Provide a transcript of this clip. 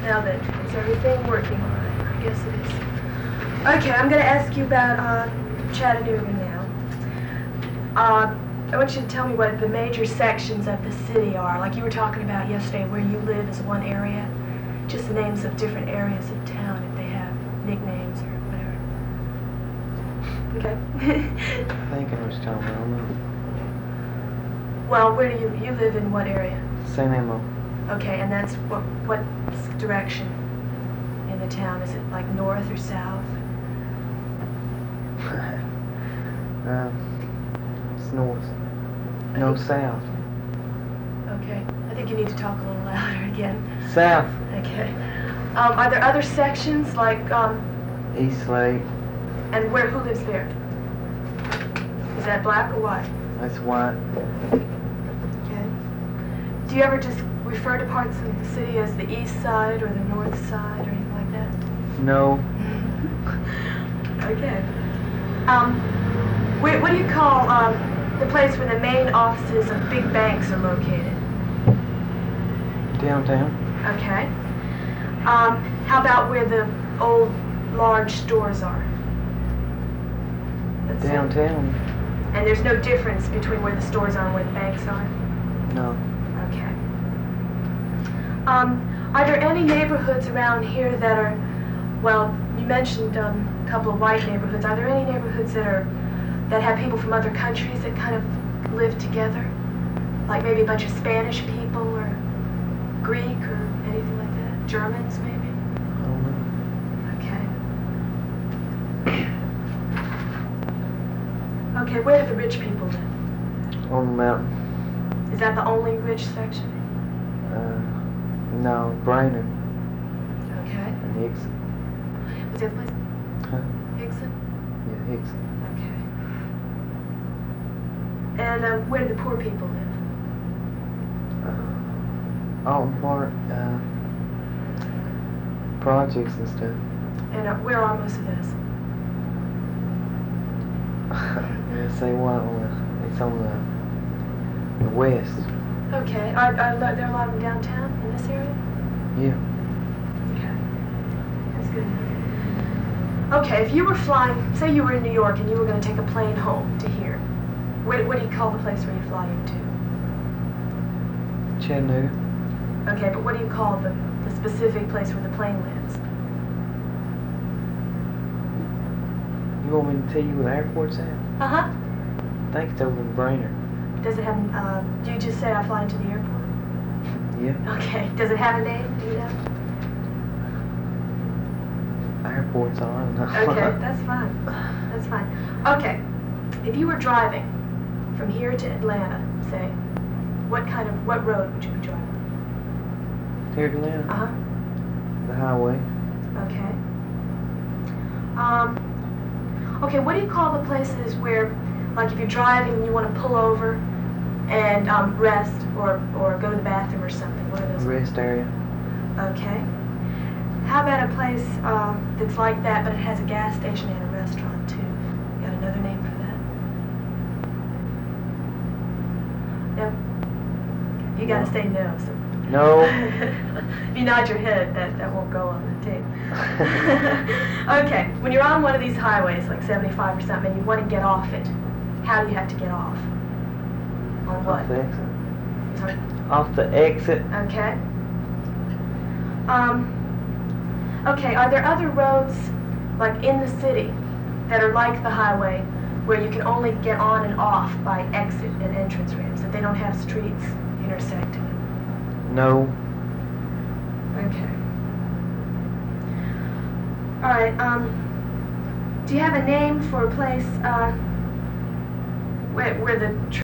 Now then, is everything working all right? I guess it is. Okay, I'm going to ask you about Chattanooga now. I want you to tell me what the major sections of the city are. Like you were talking about yesterday, where you live is one area. Just the names of different areas of town, if they have nicknames or whatever. Okay. I think I was talking about Well, where do you live in what area? St. Elmo. Okay, and that's what direction in the town? Is it like north or south? It's north. No, south. Okay, I think you need to talk a little louder again. South. Okay. Are there other sections like East Lake. and who lives there? Is that black or white? That's white. Okay. Do you ever just refer to parts of the city as the east side or the north side or anything like that? No. Okay. What do you call the place where the main offices of big banks are located? Downtown. Okay. How about where the old large stores are? That's it. Downtown. And there's no difference between where the stores are and where the banks are? No. Okay. Are there any neighborhoods around here that are, well, you mentioned a couple of white neighborhoods. Are there any neighborhoods that have people from other countries that kind of live together? Like maybe a bunch of Spanish people or Greek or anything like that? Germans maybe? I don't know. Okay. Okay, where do the rich people live? On the mountain. Is that the only rich section? No, Brainerd Okay. and Hickson. What's the other place? Huh? Hickson? Yeah, Hickson. Okay. And where do the poor people live? Alton Park, projects and stuff. And where are most of those? Yeah, say what? It's on the west. Okay. Are there a lot of them downtown in this area? Yeah. Okay. That's good. Okay, if you were flying, say you were in New York and you were going to take a plane home to here, what do you call the place where you fly into? Chattanooga. Okay, but what do you call the specific place where the plane lands? You want me to tell you where the airport's at? Uh-huh. I think it's over in Brainerd. Does it have, do you just say I fly into the airport? Yeah. Okay. Does it have a name? Do you know? Airport's on. I don't know. Okay, that's fine. That's fine. Okay, if you were driving from here to Atlanta, say, what road would you be driving? Here to Atlanta. Uh-huh. The highway. Okay. Okay, what do you call the places where, like if you're driving and you want to pull over and rest or go to the bathroom or something? What are those? Rest area. Okay. How about a place that's like that, but it has a gas station and a restaurant too? You got another name for that? No? You gotta say no. So. No. If you nod your head, that won't go on the tape. Okay, when you're on one of these highways, like 75 or something, and you want to get off it, how do you have to get off? On what? Off the exit. Sorry? Off the exit. Okay. Okay, are there other roads, like in the city, that are like the highway, where you can only get on and off by exit and entrance ramps, that they don't have streets intersecting them? No. Okay. All right, do you have a name for a place, where the